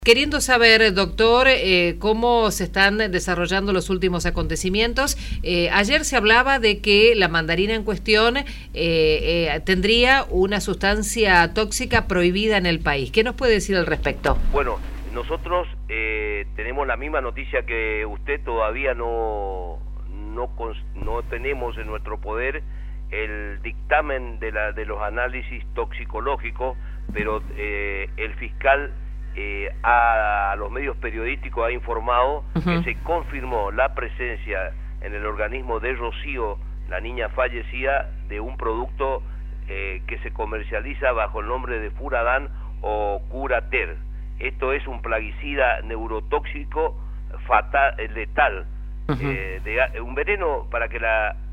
Queriendo saber, doctor, cómo se están desarrollando los últimos acontecimientos. Ayer se hablaba de que la mandarina en cuestión tendría una sustancia tóxica prohibida en el país. ¿Qué nos puede decir al respecto? Bueno, nosotros tenemos la misma noticia que usted. Todavía no tenemos en nuestro poder el dictamen de los análisis toxicológicos, pero el fiscal a los medios periodísticos ha informado que se confirmó la presencia en el organismo de Rocío, la niña fallecida, de un producto que se comercializa bajo el nombre de Furadán o Curater. Esto es un plaguicida neurotóxico fatal, letal, un veneno, para que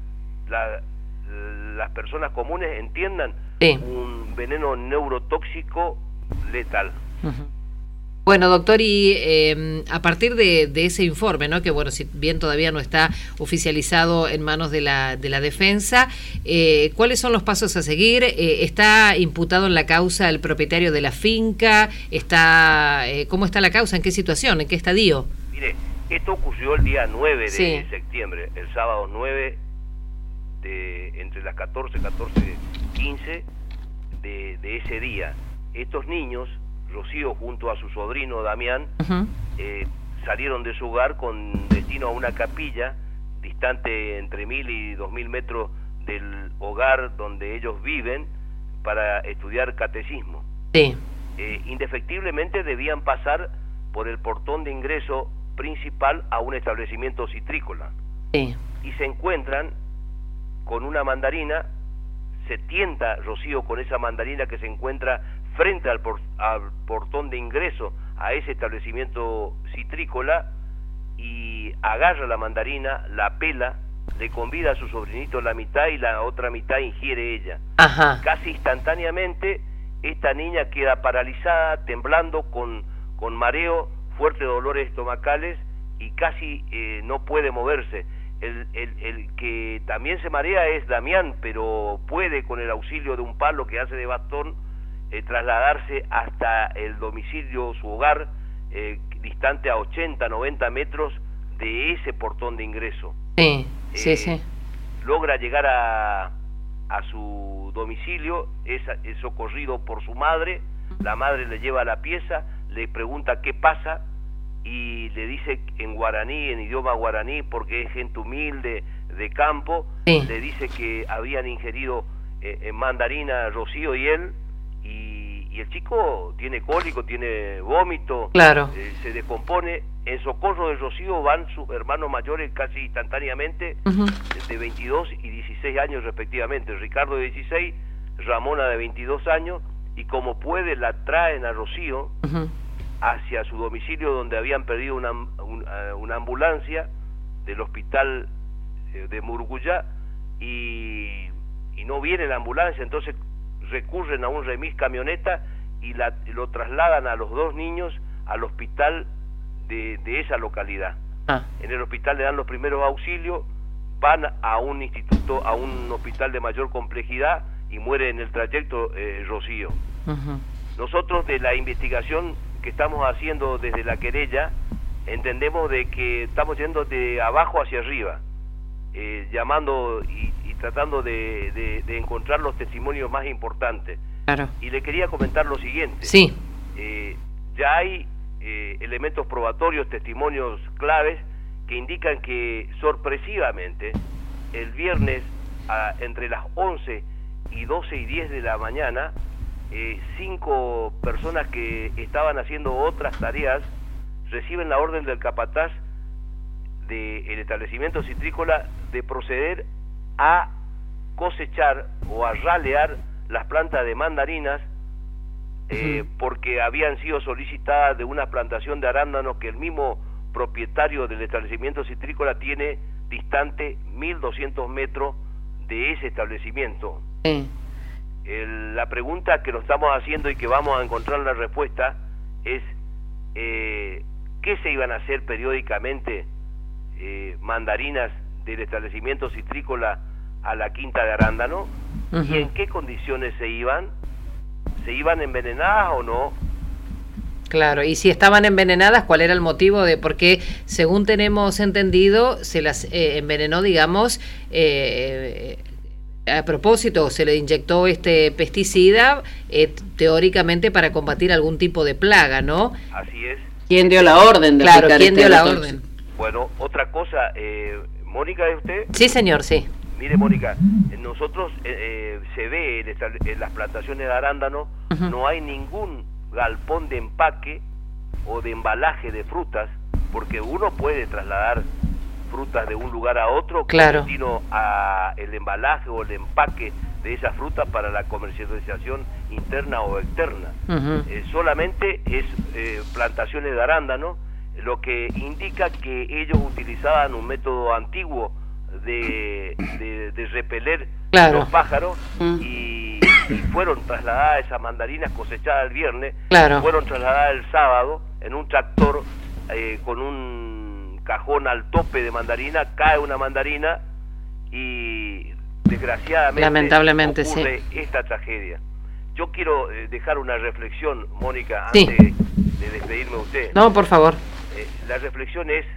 las personas comunes entiendan, un veneno neurotóxico letal. Bueno, doctor, y a partir de ese informe, ¿no?, que bueno, si bien todavía no está oficializado en manos de la defensa, ¿cuáles son los pasos a seguir? ¿Está imputado en la causa el propietario de la finca? ¿Cómo está la causa? ¿En qué situación? ¿En qué estadio? Mire, esto ocurrió el día 9 de septiembre, el sábado 9, entre las 14:15 de ese día. Estos niños, Rocío junto a su sobrino Damián, salieron de su hogar con destino a una capilla distante entre 1000 y 2000 metros del hogar donde ellos viven, para estudiar catecismo. Indefectiblemente debían pasar por el portón de ingreso principal a un establecimiento citrícola, y se encuentran con una mandarina. Se tienta Rocío con esa mandarina que se encuentra frente al portón de ingreso a ese establecimiento citrícola, y agarra la mandarina, la pela, le convida a su sobrinito la mitad y la otra mitad ingiere ella. Casi instantáneamente esta niña queda paralizada, temblando, con mareo, fuertes dolores estomacales, y casi no puede moverse. El que también se marea es Damián, pero puede, con el auxilio de un palo que hace de bastón, trasladarse hasta el domicilio, su hogar, distante a 80-90 metros de ese portón de ingreso. Logra llegar a su domicilio, es socorrido por su madre. La madre le lleva a la pieza, le pregunta qué pasa, y le dice en guaraní, en idioma guaraní, porque es gente humilde de campo, le dice que habían ingerido mandarina Rocío y él, y el chico tiene cólico, tiene vómito, se descompone. En socorro de Rocío van sus hermanos mayores casi instantáneamente, de 22 y 16 años respectivamente, Ricardo de 16, Ramona de 22 años, y como puede la traen a Rocío hacia su domicilio, donde habían perdido una ambulancia del hospital de Muruguyá, y no viene la ambulancia. Entonces recurren a un remis camioneta y lo trasladan a los dos niños al hospital de esa localidad. En el hospital le dan los primeros auxilios, van a un instituto, a un hospital de mayor complejidad, y muere en el trayecto Rocío. Nosotros, de la investigación que estamos haciendo desde la querella, entendemos de que estamos yendo de abajo hacia arriba, llamando y tratando de encontrar los testimonios más importantes. Y le quería comentar lo siguiente. Ya hay elementos probatorios, testimonios claves, que indican que sorpresivamente el viernes, entre las 11 y 12 y 10 de la mañana, 5 personas que estaban haciendo otras tareas reciben la orden del capataz del establecimiento citrícola de proceder a cosechar o a ralear las plantas de mandarinas, porque habían sido solicitadas de una plantación de arándanos que el mismo propietario del establecimiento citrícola tiene distante 1200 metros de ese establecimiento. La pregunta que nos estamos haciendo y que vamos a encontrar la respuesta es ¿qué se iban a hacer periódicamente mandarinas del establecimiento citrícola a la quinta de arándano? ¿Y en qué condiciones se iban? ¿Se iban envenenadas o no? Claro, y si estaban envenenadas, ¿cuál era el motivo de por qué, según tenemos entendido, se las envenenó, digamos, a propósito, se le inyectó este pesticida, teóricamente para combatir algún tipo de plaga, ¿no? Así es. ¿Quién dio la orden de Claro, aplicar ¿quién este dio la botox? orden? Bueno, otra cosa, ¿Mónica es usted? Sí, señor, sí. Mire, Mónica, nosotros se ve en las plantaciones de arándano, no hay ningún galpón de empaque o de embalaje de frutas, porque uno puede trasladar frutas de un lugar a otro con Claro. destino a el embalaje o el empaque de esas frutas para la comercialización interna o externa. Solamente es plantaciones de arándano, lo que indica que ellos utilizaban un método antiguo de repeler Claro. los pájaros y fueron trasladadas esas mandarinas cosechadas el viernes, Claro. fueron trasladadas el sábado en un tractor con un cajón al tope de mandarina, cae una mandarina y desgraciadamente Lamentablemente, ocurre esta tragedia. Yo quiero dejar una reflexión, Mónica, Sí. antes de despedirme de usted. No, por favor. La reflexión es: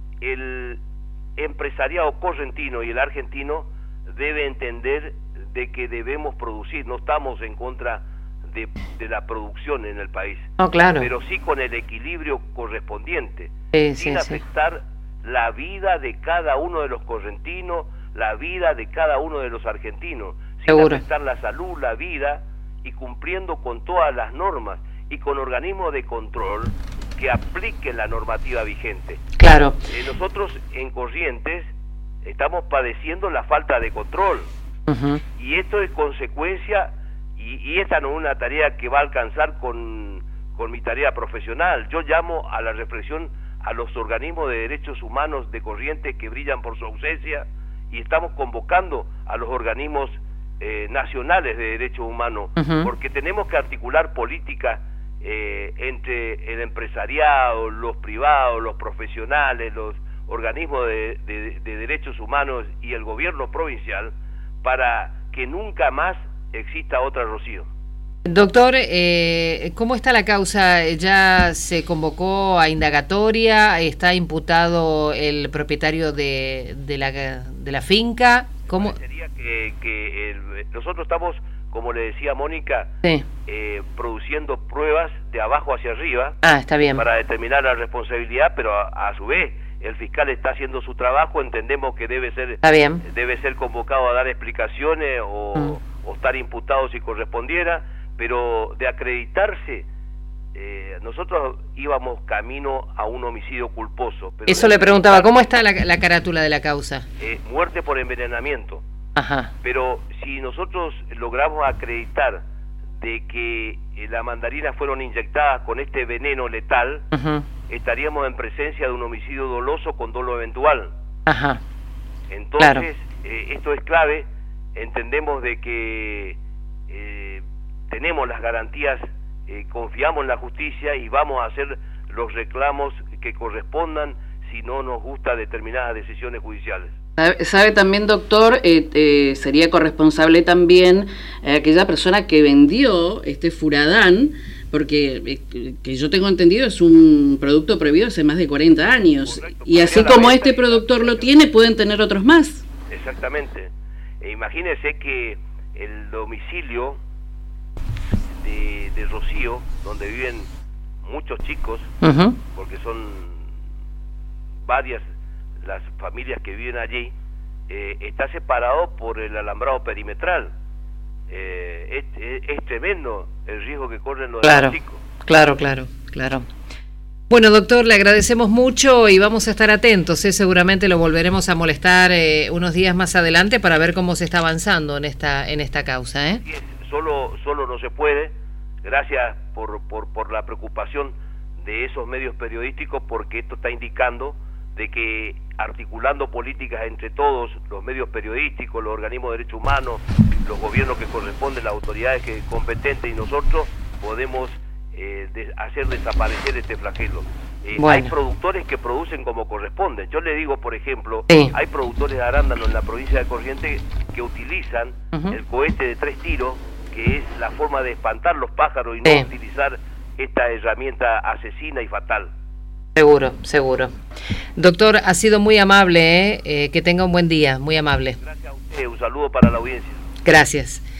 el empresariado correntino y el argentino debe entender de que debemos producir, no estamos en contra de la producción en el país, No, claro. pero sí con el equilibrio correspondiente, Sí, sin sí, sí. afectar la vida de cada uno de los correntinos, la vida de cada uno de los argentinos, sin Seguro. afectar la salud, la vida, y cumpliendo con todas las normas y con organismos de control que apliquen la normativa vigente. Claro. Nosotros en Corrientes estamos padeciendo la falta de control, y esto es consecuencia, y esta no es una tarea que va a alcanzar con mi tarea profesional. Yo llamo a la reflexión a los organismos de derechos humanos de Corrientes que brillan por su ausencia, y estamos convocando a los organismos nacionales de derechos humanos, porque tenemos que articular políticas entre el empresariado, los privados, los profesionales, los organismos de derechos humanos y el gobierno provincial, para que nunca más exista otra Rocío. Doctor, ¿cómo está la causa? ¿Ya se convocó a indagatoria? ¿Está imputado el propietario de la finca? ¿Cómo? Sería que nosotros estamos, como le decía Mónica, Sí. produciendo pruebas de abajo hacia arriba. Ah, está bien. Para determinar la responsabilidad, pero a su vez el fiscal está haciendo su trabajo, entendemos que debe ser convocado a dar explicaciones o estar imputado si correspondiera, pero de acreditarse, nosotros íbamos camino a un homicidio culposo. Pero eso le preguntaba, ¿cómo está la carátula de la causa? Muerte por envenenamiento. Ajá. Pero si nosotros logramos acreditar de que las mandarinas fueron inyectadas con este veneno letal, estaríamos en presencia de un homicidio doloso con dolo eventual. Ajá. Entonces, claro. Esto es clave. Entendemos de que tenemos las garantías, confiamos en la justicia y vamos a hacer los reclamos que correspondan si no nos gusta determinadas decisiones judiciales. Sabe también, doctor, sería corresponsable también aquella persona que vendió este furadán, porque que yo tengo entendido es un producto prohibido hace más de 40 años. Correcto, y así como este productor lo tiene, pueden tener otros más. Exactamente. Imagínese que el domicilio de Rocío, donde viven muchos chicos, porque son varias las familias que viven allí, está separado por el alambrado perimetral. Es tremendo el riesgo que corren los demás chicos. Claro. Bueno, doctor, le agradecemos mucho y vamos a estar atentos. Seguramente lo volveremos a molestar unos días más adelante para ver cómo se está avanzando en esta causa. Solo no se puede. Gracias por la preocupación de esos medios periodísticos, porque esto está indicando de que articulando políticas entre todos, los medios periodísticos, los organismos de derechos humanos, los gobiernos que corresponden, las autoridades competentes y nosotros, podemos hacer desaparecer este flagelo. Hay productores que producen como corresponde. Yo le digo, por ejemplo, hay productores de arándano en la provincia de Corrientes que utilizan el cohete de 3 tiros, que es la forma de espantar los pájaros y no utilizar esta herramienta asesina y fatal. Seguro, seguro. Doctor, ha sido muy amable, que tenga un buen día, muy amable. Gracias a usted, un saludo para la audiencia. Gracias.